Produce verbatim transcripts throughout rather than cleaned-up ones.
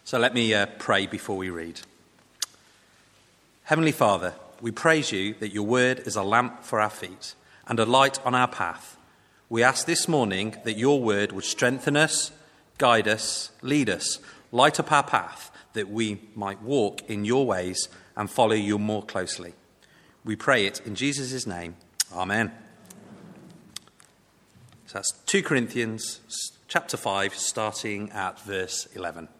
So let me uh, pray before we read. Heavenly Father, we praise you that your word is a lamp for our feet and a light on our path. We ask this morning that your word would strengthen us, guide us, lead us, light up our path, that we might walk in your ways and follow you more closely. We pray it in Jesus' name. Amen. So that's two Corinthians chapter five, starting at verse eleven.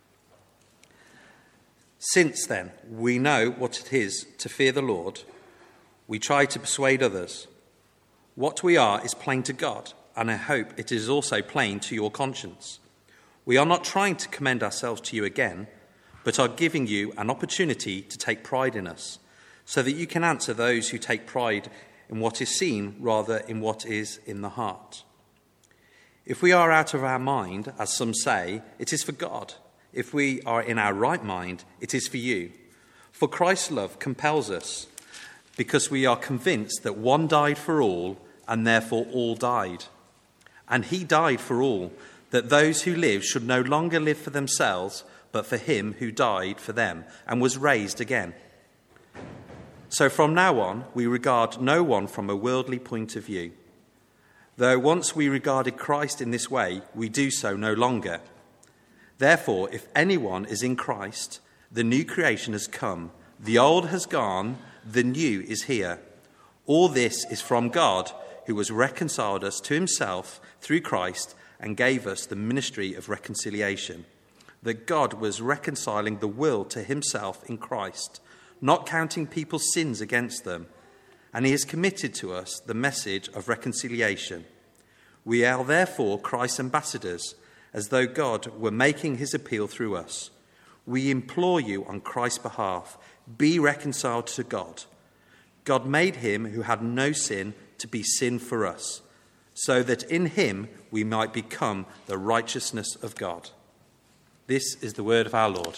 Since then, we know what it is to fear the Lord. We try to persuade others. What we are is plain to God, and I hope it is also plain to your conscience. We are not trying to commend ourselves to you again, but are giving you an opportunity to take pride in us, so that you can answer those who take pride in what is seen rather in what is in the heart. If we are out of our mind, as some say, it is for God. If we are in our right mind, it is for you. For Christ's love compels us, because we are convinced that one died for all, and therefore all died. And he died for all, that those who live should no longer live for themselves, but for him who died for them and was raised again. So from now on, we regard no one from a worldly point of view. Though once we regarded Christ in this way, we do so no longer. Therefore, if anyone is in Christ, the new creation has come. The old has gone, the new is here. All this is from God, who has reconciled us to himself through Christ and gave us the ministry of reconciliation. That God was reconciling the world to himself in Christ, not counting people's sins against them. And he has committed to us the message of reconciliation. We are therefore Christ's ambassadors, as though God were making his appeal through us. We implore you on Christ's behalf, be reconciled to God. God made him who had no sin to be sin for us, so that in him we might become the righteousness of God. This is the word of our Lord.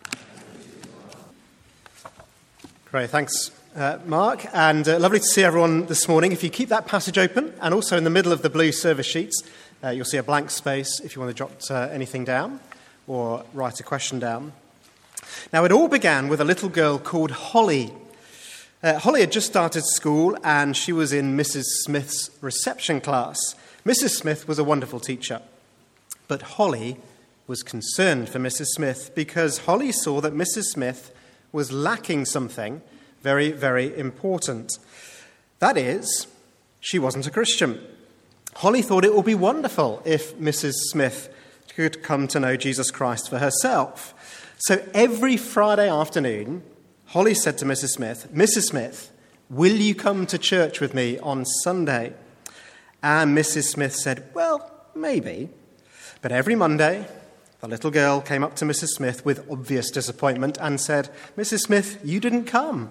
Great, thanks, uh, Mark. And uh, lovely to see everyone this morning. If you keep that passage open, and also in the middle of the blue service sheets, Uh, you'll see a blank space if you want to jot uh, anything down or write a question down. Now, it all began with a little girl called Holly. Uh, Holly had just started school and she was in Missus Smith's reception class. Missus Smith was a wonderful teacher, but Holly was concerned for Missus Smith because Holly saw that Missus Smith was lacking something very, very important. That is, she wasn't a Christian. Holly thought it would be wonderful if Missus Smith could come to know Jesus Christ for herself. So every Friday afternoon, Holly said to Missus Smith, Missus Smith, will you come to church with me on Sunday? And Missus Smith said, well, maybe. But every Monday, the little girl came up to Missus Smith with obvious disappointment and said, Missus Smith, you didn't come.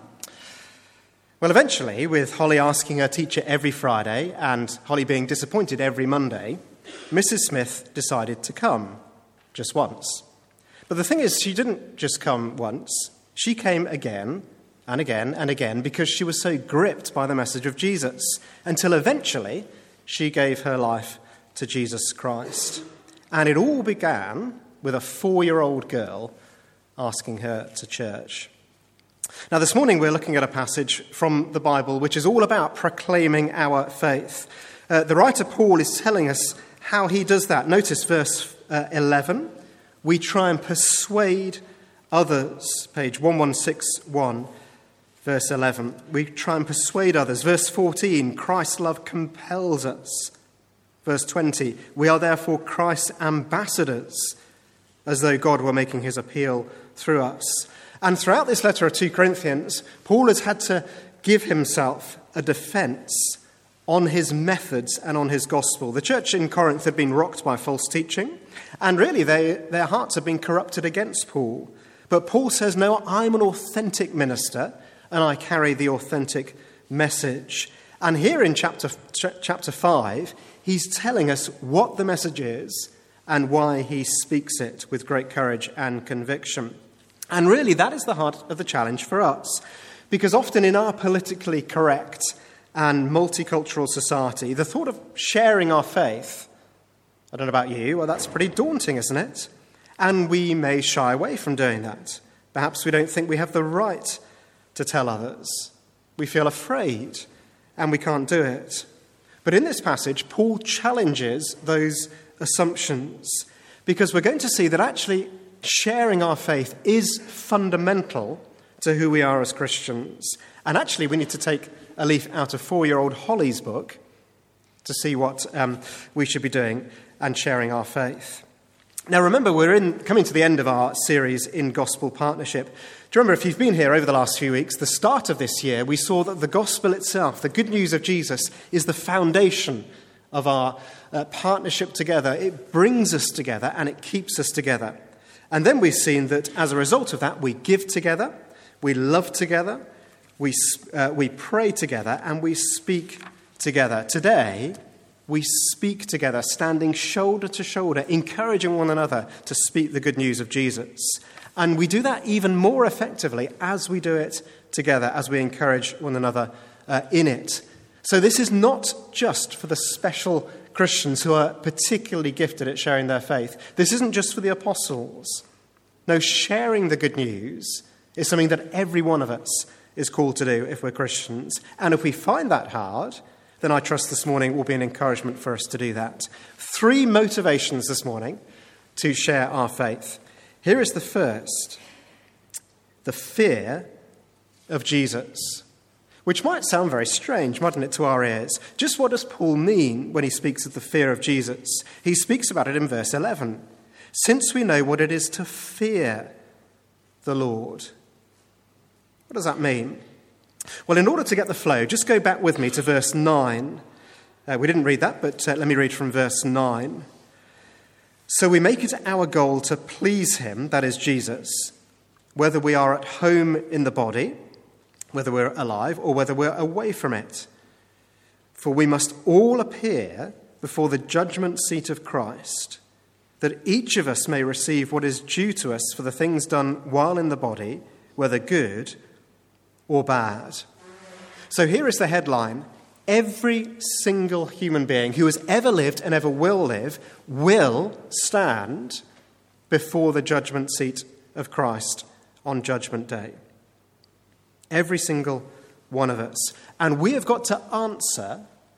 Well, eventually, with Holly asking her teacher every Friday and Holly being disappointed every Monday, Missus Smith decided to come just once. But the thing is, she didn't just come once. She came again and again and again because she was so gripped by the message of Jesus, until eventually she gave her life to Jesus Christ. And it all began with a four-year-old girl asking her to church. Now, this morning we're looking at a passage from the Bible which is all about proclaiming our faith. Uh, the writer Paul is telling us how he does that. Notice verse uh, eleven. We try and persuade others. Page eleven sixty-one, verse eleven. We try and persuade others. Verse fourteen. Christ's love compels us. Verse twenty. We are therefore Christ's ambassadors, as though God were making his appeal through us. And throughout this letter of Second Corinthians, Paul has had to give himself a defense on his methods and on his gospel. The church in Corinth had been rocked by false teaching, and really they, their hearts had been corrupted against Paul. But Paul says, no, I'm an authentic minister, and I carry the authentic message. And here in chapter, ch- chapter five, he's telling us what the message is and why he speaks it with great courage and conviction. And really, that is the heart of the challenge for us, because often in our politically correct and multicultural society, the thought of sharing our faith, I don't know about you, well, that's pretty daunting, isn't it? And we may shy away from doing that. Perhaps we don't think we have the right to tell others. We feel afraid and we can't do it. But in this passage, Paul challenges those assumptions because we're going to see that actually sharing our faith is fundamental to who we are as Christians. And actually, we need to take a leaf out of four-year-old Holly's book to see what um, we should be doing and sharing our faith. Now, remember, we're in coming to the end of our series in Gospel Partnership. Do you remember, if you've been here over the last few weeks, the start of this year, we saw that the gospel itself, the good news of Jesus, is the foundation of our uh, partnership together. It brings us together and it keeps us together. And then we've seen that as a result of that, we give together, we love together, we, uh, we pray together, and we speak together. Today, we speak together, standing shoulder to shoulder, encouraging one another to speak the good news of Jesus. And we do that even more effectively as we do it together, as we encourage one another uh, in it. So this is not just for the special Christians who are particularly gifted at sharing their faith. This isn't just for the apostles. No, sharing the good news is something that every one of us is called to do if we're Christians. And if we find that hard, then I trust this morning will be an encouragement for us to do that. Three motivations this morning to share our faith. Here is the first: the fear of Jesus, which might sound very strange, mightn't it, to our ears? Just what does Paul mean when he speaks of the fear of Jesus? He speaks about it in verse eleven. Since we know what it is to fear the Lord. What does that mean? Well, in order to get the flow, just go back with me to verse nine. Uh, we didn't read that, but uh, let me read from verse nine. So we make it our goal to please him, that is Jesus, whether we are at home in the body, whether we're alive, or whether we're away from it. For we must all appear before the judgment seat of Christ, that each of us may receive what is due to us for the things done while in the body, whether good or bad. So here is the headline: every single human being who has ever lived and ever will live will stand before the judgment seat of Christ on Judgment Day. Every single one of us. And we have got to answer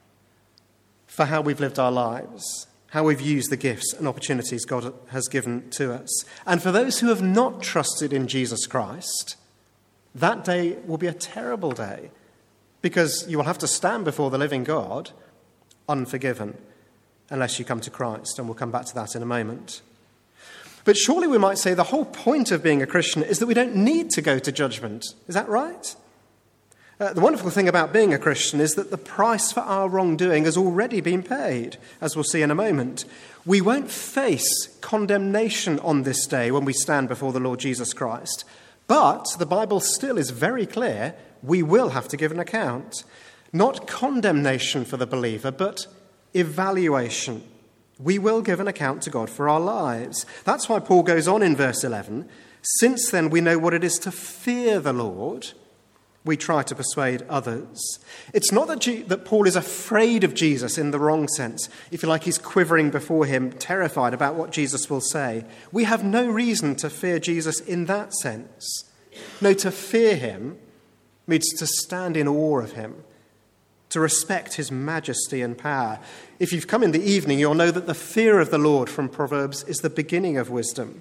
for how we've lived our lives, how we've used the gifts and opportunities God has given to us. And for those who have not trusted in Jesus Christ, that day will be a terrible day, because you will have to stand before the living God unforgiven unless you come to Christ, and we'll come back to that in a moment. But surely we might say the whole point of being a Christian is that we don't need to go to judgment. Is that right? Uh, the wonderful thing about being a Christian is that the price for our wrongdoing has already been paid, as we'll see in a moment. We won't face condemnation on this day when we stand before the Lord Jesus Christ. But the Bible still is very clear: we will have to give an account. Not condemnation for the believer, but evaluation. We will give an account to God for our lives. That's why Paul goes on in verse eleven. Since then we know what it is to fear the Lord, we try to persuade others. It's not that, G- that Paul is afraid of Jesus in the wrong sense. If you like, he's quivering before him, terrified about what Jesus will say. We have no reason to fear Jesus in that sense. No, to fear him means to stand in awe of him, to respect his majesty and power. If you've come in the evening, you'll know that the fear of the Lord from Proverbs is the beginning of wisdom.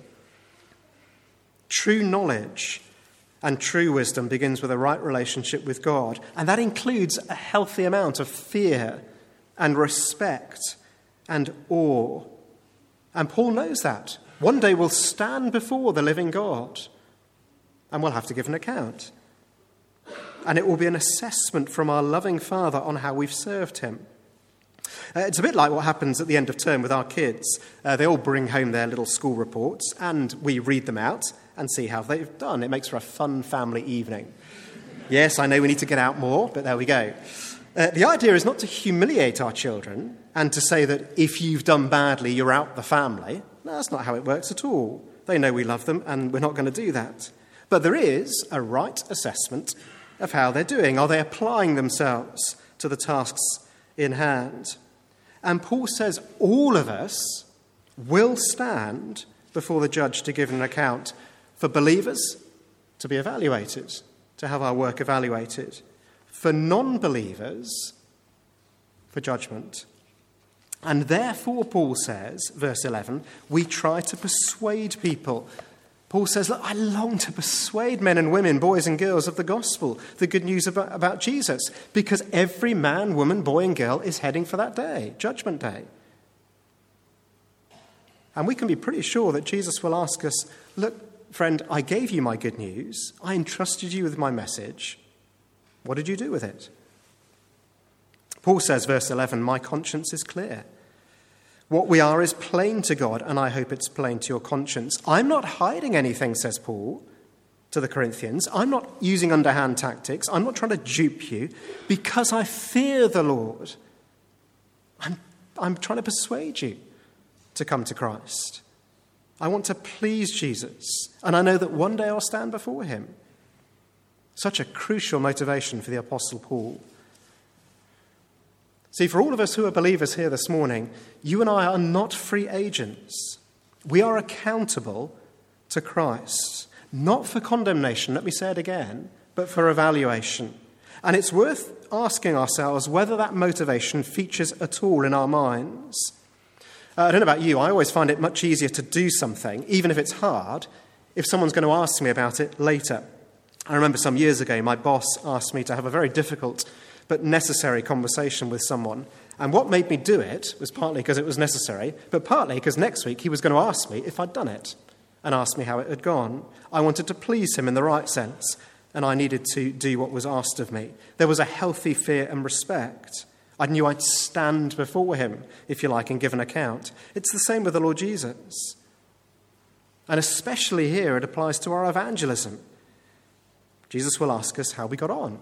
True knowledge and true wisdom begins with a right relationship with God, and that includes a healthy amount of fear and respect and awe. And Paul knows that. One day we'll stand before the living God, and we'll have to give an account. And it will be an assessment from our loving Father on how we've served him. Uh, it's a bit like what happens at the end of term with our kids. Uh, they all bring home their little school reports, and we read them out and see how they've done. It makes for a fun family evening. Yes, I know we need to get out more, but there we go. Uh, the idea is not to humiliate our children and to say that if you've done badly, you're out the family. No, that's not how it works at all. They know we love them, and we're not going to do that. But there is a right assessment of how they're doing. Are they applying themselves to the tasks in hand? And Paul says all of us will stand before the judge to give an account, for believers to be evaluated, to have our work evaluated, for non-believers for judgment. And therefore, Paul says, verse eleven, we try to persuade people. Paul says, look, I long to persuade men and women, boys and girls of the gospel, the good news about, about Jesus, because every man, woman, boy and girl is heading for that day, Judgment Day. And we can be pretty sure that Jesus will ask us, look, friend, I gave you my good news. I entrusted you with my message. What did you do with it? Paul says, verse eleven, my conscience is clear. What we are is plain to God, and I hope it's plain to your conscience. I'm not hiding anything, says Paul to the Corinthians. I'm not using underhand tactics. I'm not trying to dupe you because I fear the Lord. I'm, I'm trying to persuade you to come to Christ. I want to please Jesus, and I know that one day I'll stand before him. Such a crucial motivation for the Apostle Paul. See, for all of us who are believers here this morning, you and I are not free agents. We are accountable to Christ, not for condemnation, let me say it again, but for evaluation. And it's worth asking ourselves whether that motivation features at all in our minds. Uh, I don't know about you, I always find it much easier to do something, even if it's hard, if someone's going to ask me about it later. I remember some years ago, my boss asked me to have a very difficult but necessary conversation with someone. And what made me do it was partly because it was necessary, but partly because next week he was going to ask me if I'd done it and ask me how it had gone. I wanted to please him in the right sense, and I needed to do what was asked of me. There was a healthy fear and respect. I knew I'd stand before him, if you like, and give an account. It's the same with the Lord Jesus. And especially here, it applies to our evangelism. Jesus will ask us how we got on.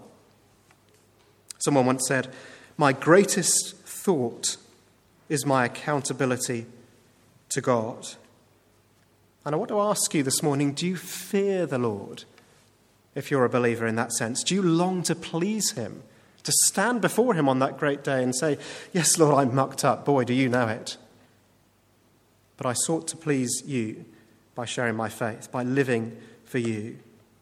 Someone once said, my greatest thought is my accountability to God. And I want to ask you this morning, do you fear the Lord, if you're a believer in that sense? Do you long to please him, to stand before him on that great day and say, yes, Lord, I mucked up. Boy, do you know it. But I sought to please you by sharing my faith, by living for you.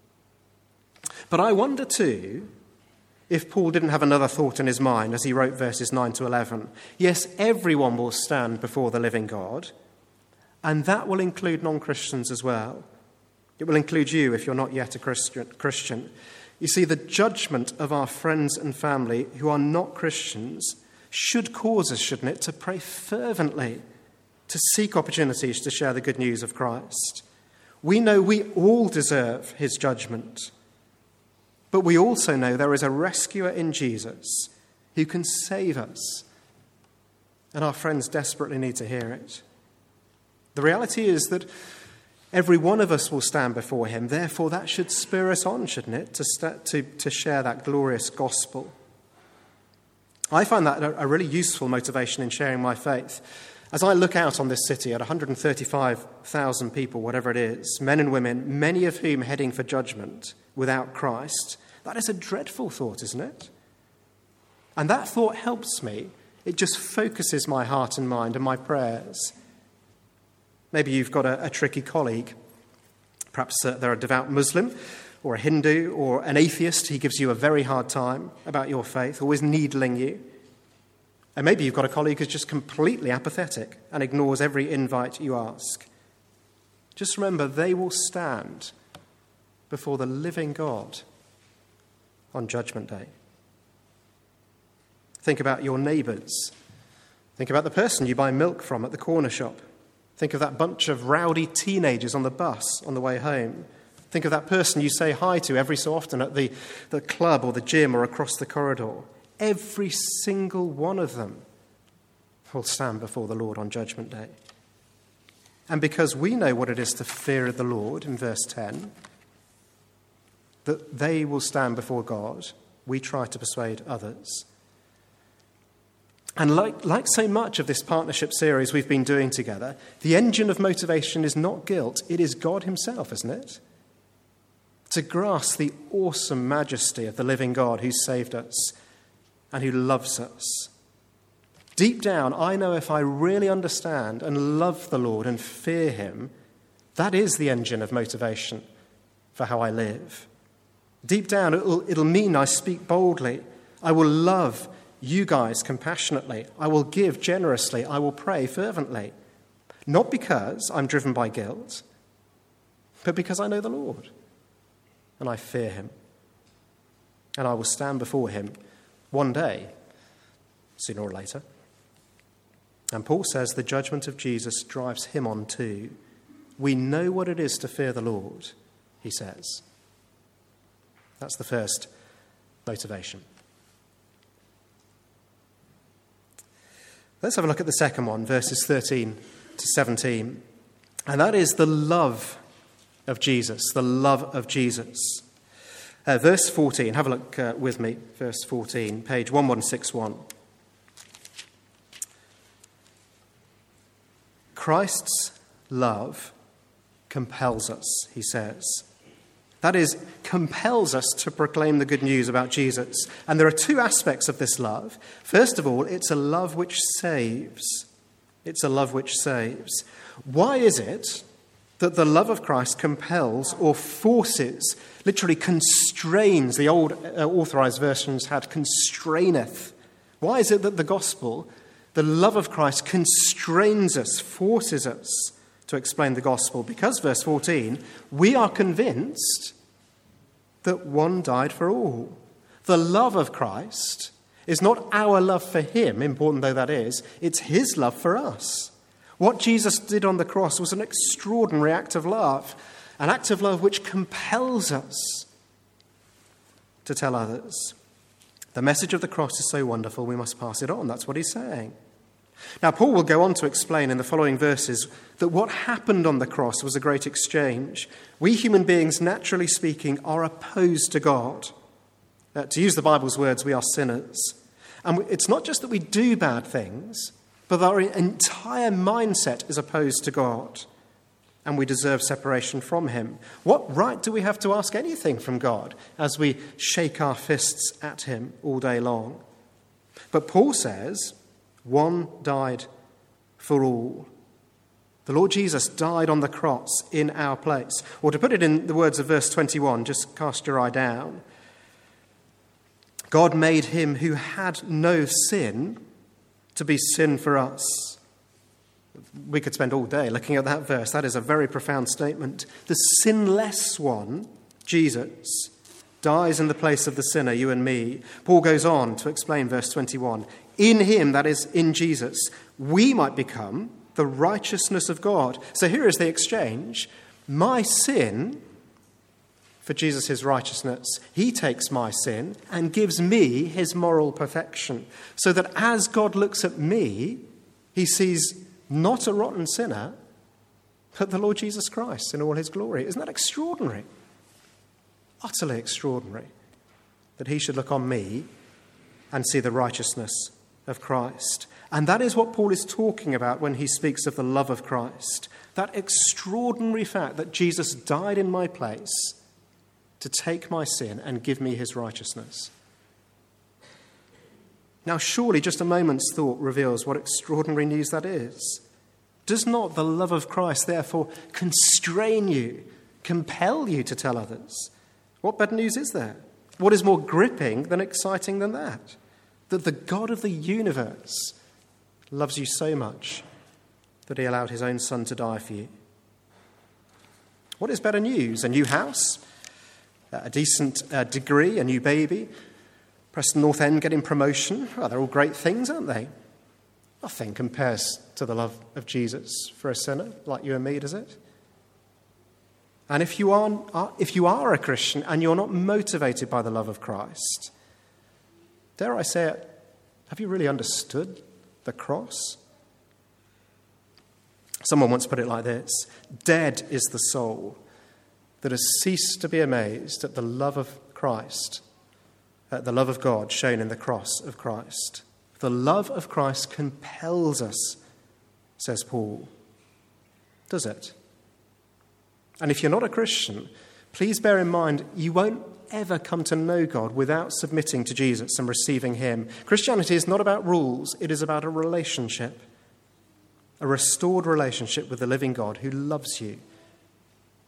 But I wonder too, if Paul didn't have another thought in his mind as he wrote verses nine to eleven. Yes, everyone will stand before the living God, and that will include non-Christians as well. It will include you if you're not yet a Christian. You see, the judgment of our friends and family who are not Christians should cause us, shouldn't it, to pray fervently, to seek opportunities to share the good news of Christ. We know we all deserve his judgment. But we also know there is a rescuer in Jesus who can save us. And our friends desperately need to hear it. The reality is that every one of us will stand before him. Therefore, that should spur us on, shouldn't it, to, st- to, to share that glorious gospel. I find that a, a really useful motivation in sharing my faith. As I look out on this city at one hundred thirty-five thousand people, whatever it is, men and women, many of whom heading for judgment without Christ, that is a dreadful thought, isn't it? And that thought helps me. It just focuses my heart and mind and my prayers. Maybe you've got a, a tricky colleague. Perhaps uh, they're a devout Muslim or a Hindu or an atheist. He gives you a very hard time about your faith, always needling you. And maybe you've got a colleague who's just completely apathetic and ignores every invite you ask. Just remember, they will stand before the living God on Judgment Day. Think about your neighbours. Think about the person you buy milk from at the corner shop. Think of that bunch of rowdy teenagers on the bus on the way home. Think of that person you say hi to every so often at the, the club or the gym or across the corridor. Every single one of them will stand before the Lord on Judgment Day. And because we know what it is to fear the Lord, in verse ten, that they will stand before God, we try to persuade others. And like, like so much of this partnership series we've been doing together, the engine of motivation is not guilt, it is God himself, isn't it? To grasp the awesome majesty of the living God who saved us and who loves us. Deep down, I know if I really understand and love the Lord and fear him, That is the engine of motivation for how I live. Deep down, it'll, it'll mean I speak boldly. I will love you guys compassionately. I will give generously. I will pray fervently. Not because I'm driven by guilt, but because I know the Lord and I fear him. And I will stand before him one day, sooner or later. And Paul says the judgment of Jesus drives him on too. We know what it is to fear the Lord, he says. That's the first motivation. Let's have a look at the second one, verses thirteen to seventeen. And that is the love of Jesus, the love of Jesus. Uh, verse fourteen, have a look uh, with me, verse fourteen, page eleven sixty-one. Christ's love compels us, he says. That is, compels us to proclaim the good news about Jesus. And there are two aspects of this love. First of all, it's a love which saves. It's a love which saves. Why is it that the love of Christ compels or forces, literally constrains? The old uh, authorized versions had constraineth. Why is it that the gospel, the love of Christ, constrains us, forces us to explain the gospel? Because, verse fourteen, we are convinced that one died for all. The love of Christ is not our love for him, important though that is, it's his love for us. What Jesus did on the cross was an extraordinary act of love, an act of love which compels us to tell others. The message of the cross is so wonderful, we must pass it on. That's what he's saying. Now, Paul will go on to explain in the following verses that what happened on the cross was a great exchange. We human beings, naturally speaking, are opposed to God. Uh, to use the Bible's words, we are sinners. And it's not just that we do bad things, but our entire mindset is opposed to God, and we deserve separation from him. What right do we have to ask anything from God as we shake our fists at him all day long? But Paul says, one died for all. The Lord Jesus died on the cross in our place. Or to put it in the words of verse twenty-one, just cast your eye down. God made him who had no sin to be sin for us. We could spend all day looking at that verse. That is a very profound statement. The sinless one, Jesus, dies in the place of the sinner, you and me. Paul goes on to explain verse twenty-one. In him, that is, in Jesus, we might become the righteousness of God. So here is the exchange. My sin for Jesus, his righteousness. He takes my sin and gives me his moral perfection. So that as God looks at me, he sees not a rotten sinner, but the Lord Jesus Christ in all his glory. Isn't that extraordinary? Utterly extraordinary that he should look on me and see the righteousness of Christ. And that is what Paul is talking about when he speaks of the love of Christ. That extraordinary fact that Jesus died in my place to take my sin and give me his righteousness. Now, surely just a moment's thought reveals what extraordinary news that is. Does not the love of Christ therefore constrain you, compel you to tell others? What better news is there? What is more gripping than exciting than that? That the God of the universe loves you so much that he allowed his own son to die for you. What is better news? A new house? A decent uh, degree? A new baby? Preston North End getting promotion? Well, they're all great things, aren't they? Nothing compares to the love of Jesus for a sinner like you and me, does it? And if you are, if you are a Christian and you're not motivated by the love of Christ, dare I say it, have you really understood the cross? Someone once put it like this: dead is the soul that has ceased to be amazed at the love of Christ, at the love of God shown in the cross of Christ. The love of Christ compels us, says Paul. Does it? And if you're not a Christian, please bear in mind you won't ever come to know God without submitting to Jesus and receiving him. Christianity is not about rules, it is about a relationship, a restored relationship with the living God who loves you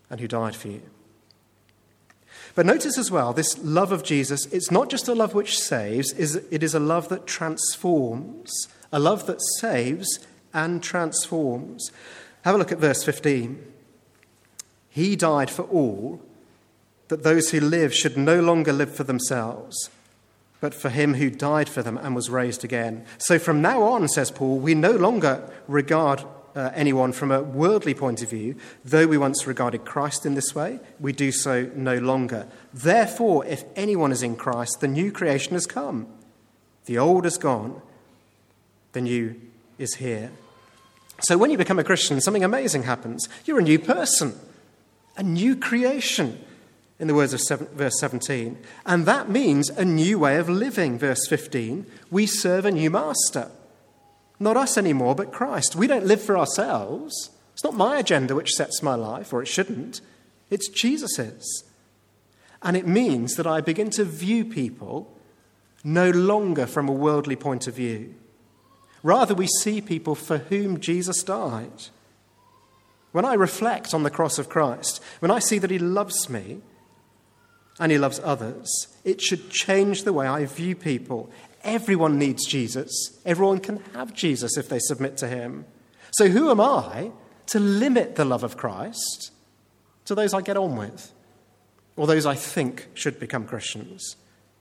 and who died for you. But notice as well, this love of Jesus, it's not just a love which saves, it is a love that transforms, a love that saves and transforms. Have a look at verse fifteen. He died for all, that those who live should no longer live for themselves, but for him who died for them and was raised again. So from now on, says Paul, we no longer regard Uh, anyone from a worldly point of view. Though we once regarded Christ in this way, we do so no longer. Therefore, if anyone is in Christ, the new creation has come. The old is gone, the new is here. So when you become a Christian, something amazing happens. You're a new person, a new creation, in the words of seven, verse seventeen. And that means a new way of living, verse fifteen. We serve a new master. Not us anymore, but Christ. We don't live for ourselves. It's not my agenda which sets my life, or it shouldn't. It's Jesus's. And it means that I begin to view people no longer from a worldly point of view. Rather, we see people for whom Jesus died. When I reflect on the cross of Christ, when I see that he loves me and he loves others, it should change the way I view people. Everyone needs Jesus. Everyone can have Jesus if they submit to him. So who am I to limit the love of Christ to those I get on with or those I think should become Christians?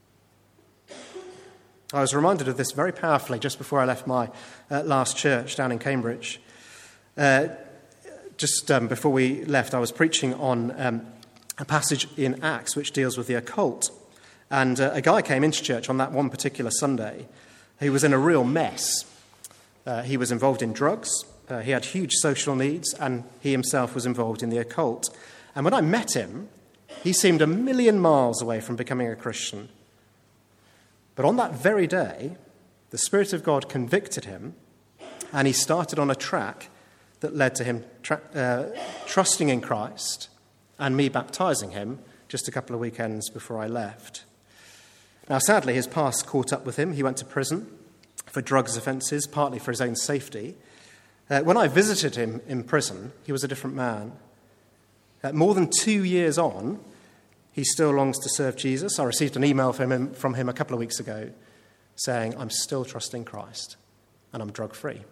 I was reminded of this very powerfully just before I left my uh, last church down in Cambridge. Uh, just um, before we left, I was preaching on um, a passage in Acts which deals with the occult. And uh, a guy came into church on that one particular Sunday who was in a real mess. Uh, he was involved in drugs, uh, he had huge social needs, and he himself was involved in the occult. And when I met him, he seemed a million miles away from becoming a Christian. But on that very day, the Spirit of God convicted him, and he started on a track that led to him tra- uh, trusting in Christ and me baptizing him just a couple of weekends before I left. Now, sadly, his past caught up with him. He went to prison for drugs offences, partly for his own safety. Uh, when I visited him in prison, he was a different man. Uh, more than two years on, he still longs to serve Jesus. I received an email from him, from him a couple of weeks ago saying, I'm still trusting Christ and I'm drug-free.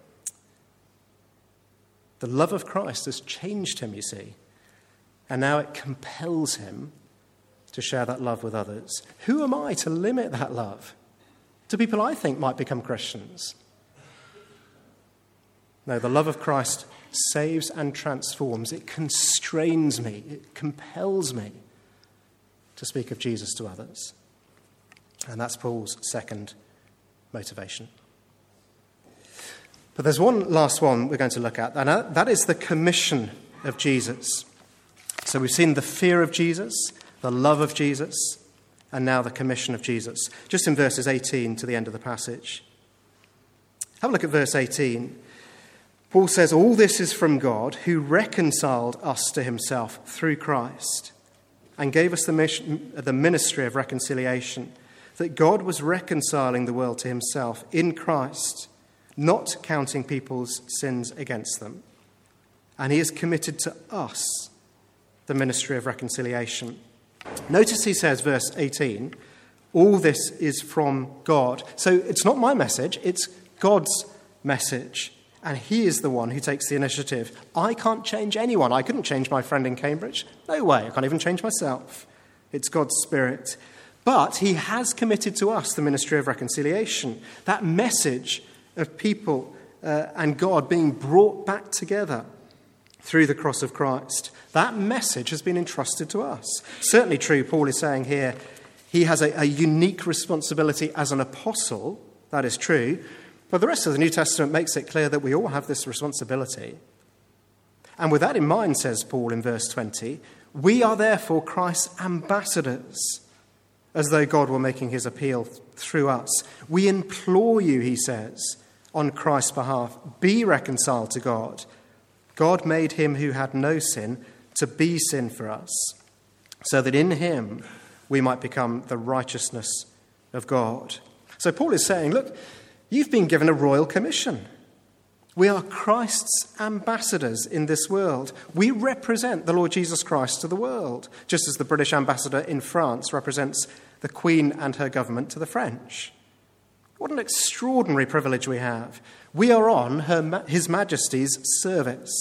The love of Christ has changed him, you see, and now it compels him to share that love with others. Who am I to limit that love to people I think might become Christians? No, the love of Christ saves and transforms. It constrains me. It compels me to speak of Jesus to others. And that's Paul's second motivation. But there's one last one we're going to look at, and that is the commission of Jesus. So we've seen the fear of Jesus, the love of Jesus, and now the commission of Jesus. Just in verses eighteen to the end of the passage. Have a look at verse eighteen. Paul says, all this is from God, who reconciled us to himself through Christ and gave us the, mission, the ministry of reconciliation, that God was reconciling the world to himself in Christ, not counting people's sins against them. And he has committed to us the ministry of reconciliation. Notice he says, verse eighteen, all this is from God. So it's not my message, it's God's message. And he is the one who takes the initiative. I can't change anyone. I couldn't change my friend in Cambridge. No way. I can't even change myself. It's God's Spirit. But he has committed to us the ministry of reconciliation. That message of people uh, and God being brought back together through the cross of Christ. That message has been entrusted to us. Certainly true, Paul is saying here, he has a, a unique responsibility as an apostle. That is true. But the rest of the New Testament makes it clear that we all have this responsibility. And with that in mind, says Paul in verse twenty, we are therefore Christ's ambassadors, as though God were making his appeal through us. We implore you, he says, on Christ's behalf, be reconciled to God. God made him who had no sin to be sin for us, so that in him we might become the righteousness of God. So Paul is saying, look, you've been given a royal commission. We are Christ's ambassadors in this world. We represent the Lord Jesus Christ to the world, just as the British ambassador in France represents the Queen and her government to the French. What an extraordinary privilege we have. We are on her, His Majesty's service.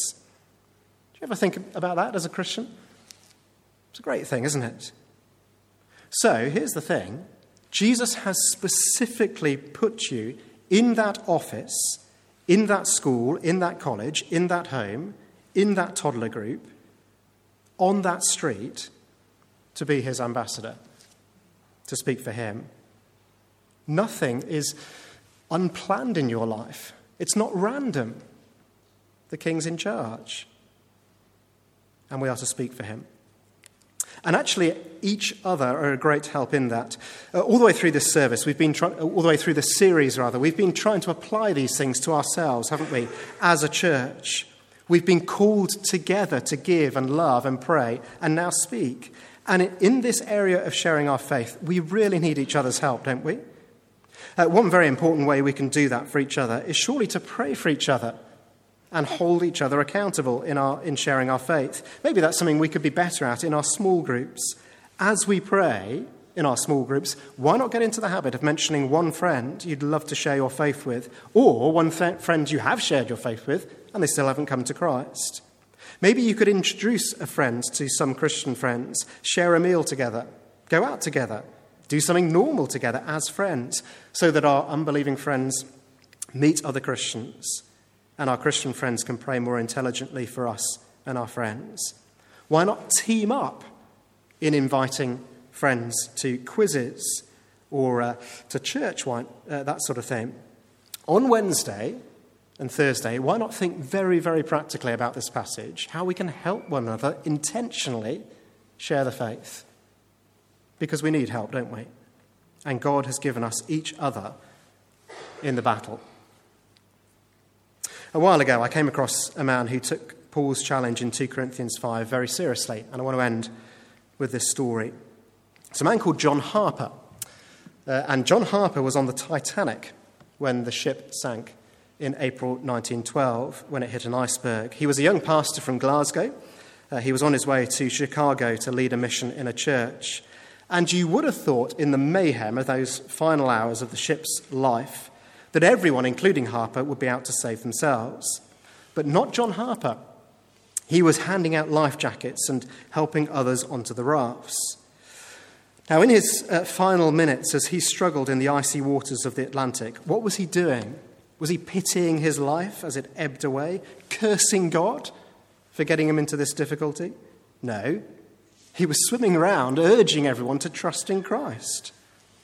Do you ever think about that as a Christian? It's a great thing, isn't it? So, here's the thing. Jesus has specifically put you in that office, in that school, in that college, in that home, in that toddler group, on that street, to be his ambassador, to speak for him. Nothing is unplanned in your life. It's not random. The King's in charge, and we are to speak for him. And actually, each other are a great help in that. Uh, all the way through this service, we've been trying, all the way through this series, rather, we've been trying to apply these things to ourselves, haven't we, as a church? We've been called together to give and love and pray and now speak. And in this area of sharing our faith, we really need each other's help, don't we? Uh, one very important way we can do that for each other is surely to pray for each other and hold each other accountable in our in sharing our faith. Maybe that's something we could be better at in our small groups. As we pray in our small groups, why not get into the habit of mentioning one friend you'd love to share your faith with, or one th- friend you have shared your faith with and they still haven't come to Christ? Maybe you could introduce a friend to some Christian friends, share a meal together, go out together, do something normal together as friends, so that our unbelieving friends meet other Christians and our Christian friends can pray more intelligently for us and our friends. Why not team up in inviting friends to quizzes or uh, to church, wine, uh, that sort of thing? On Wednesday and Thursday, why not think very, very practically about this passage, how we can help one another intentionally share the faith? Because we need help, don't we? And God has given us each other in the battle. A while ago, I came across a man who took Paul's challenge in two Corinthians five very seriously, and I want to end with this story. It's a man called John Harper, uh, and John Harper was on the Titanic when the ship sank in April nineteen twelve, when it hit an iceberg. He was a young pastor from Glasgow. Uh, he was on his way to Chicago to lead a mission in a church. And you would have thought in the mayhem of those final hours of the ship's life that everyone, including Harper, would be out to save themselves. But not John Harper. He was handing out life jackets and helping others onto the rafts. Now, in his uh, final minutes, as he struggled in the icy waters of the Atlantic, what was he doing? Was he pitying his life as it ebbed away, cursing God for getting him into this difficulty? No. He was swimming around, urging everyone to trust in Christ.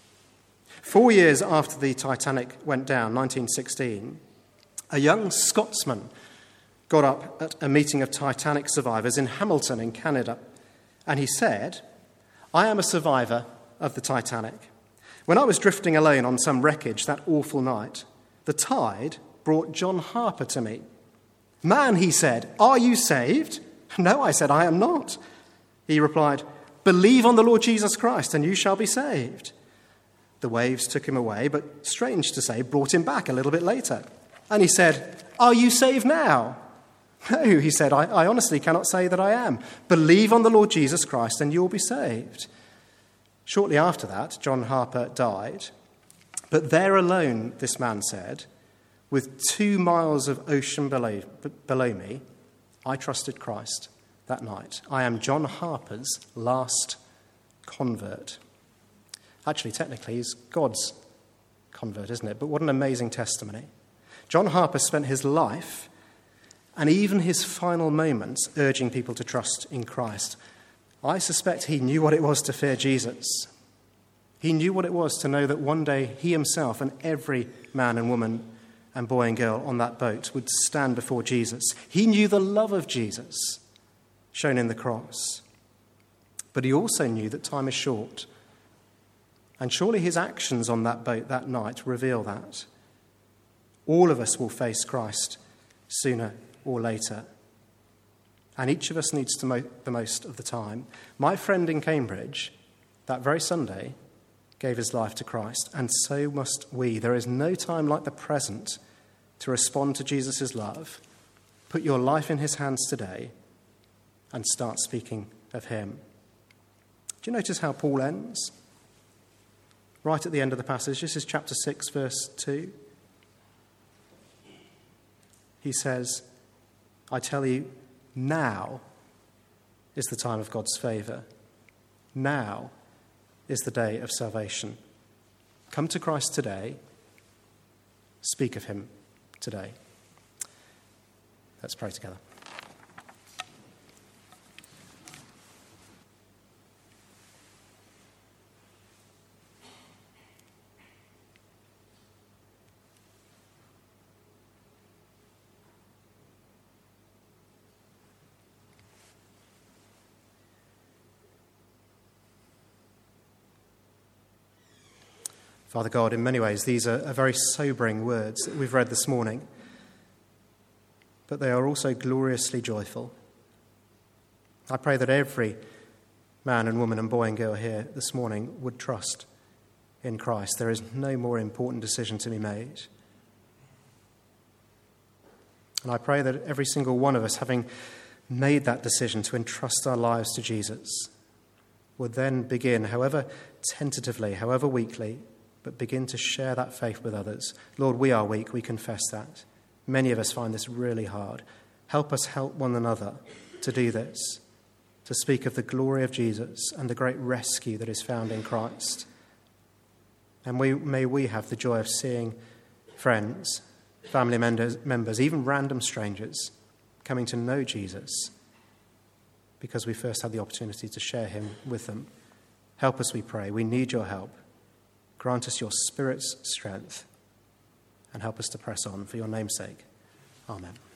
Four years after the Titanic went down, nineteen sixteen, a young Scotsman got up at a meeting of Titanic survivors in Hamilton in Canada, and he said, "I am a survivor of the Titanic. When I was drifting alone on some wreckage that awful night, the tide brought John Harper to me. 'Man,' he said, 'are you saved?' 'No,' I said, 'I am not.' He replied, 'Believe on the Lord Jesus Christ and you shall be saved.' The waves took him away, but strange to say, brought him back a little bit later. And he said, 'Are you saved now?' 'No,' he said, I, I honestly cannot say that I am. Believe on the Lord Jesus Christ and you'll be saved.' Shortly after that, John Harper died. But there alone, this man said, with two miles of ocean below, below me, I trusted Christ that night. I am John Harper's last convert." Actually, technically, he's God's convert, isn't it? But what an amazing testimony. John Harper spent his life and even his final moments urging people to trust in Christ. I suspect he knew what it was to fear Jesus. He knew what it was to know that one day he himself and every man and woman and boy and girl on that boat would stand before Jesus. He knew the love of Jesus shown in the cross. But he also knew that time is short. And surely his actions on that boat that night reveal that. All of us will face Christ sooner or later. And each of us needs to make the most of the time. My friend in Cambridge, that very Sunday, gave his life to Christ, and so must we. There is no time like the present to respond to Jesus' love, put your life in his hands today and start speaking of him. Do you notice how Paul ends? Right at the end of the passage, this is chapter six, verse two. He says, I tell you, now is the time of God's favour. Now is the day of salvation. Come to Christ today. Speak of him today. Let's pray together. Father God, in many ways, these are, are very sobering words that we've read this morning, but they are also gloriously joyful. I pray that every man and woman and boy and girl here this morning would trust in Christ. There is no more important decision to be made. And I pray that every single one of us, having made that decision to entrust our lives to Jesus, would then begin, however tentatively, however weakly, but begin to share that faith with others. Lord, we are weak, we confess that. Many of us find this really hard. Help us help one another to do this, to speak of the glory of Jesus and the great rescue that is found in Christ. And we, may we have the joy of seeing friends, family members, members, even random strangers, coming to know Jesus because we first had the opportunity to share him with them. Help us, we pray. We need your help. Grant us your Spirit's strength and help us to press on for your name's sake. Amen.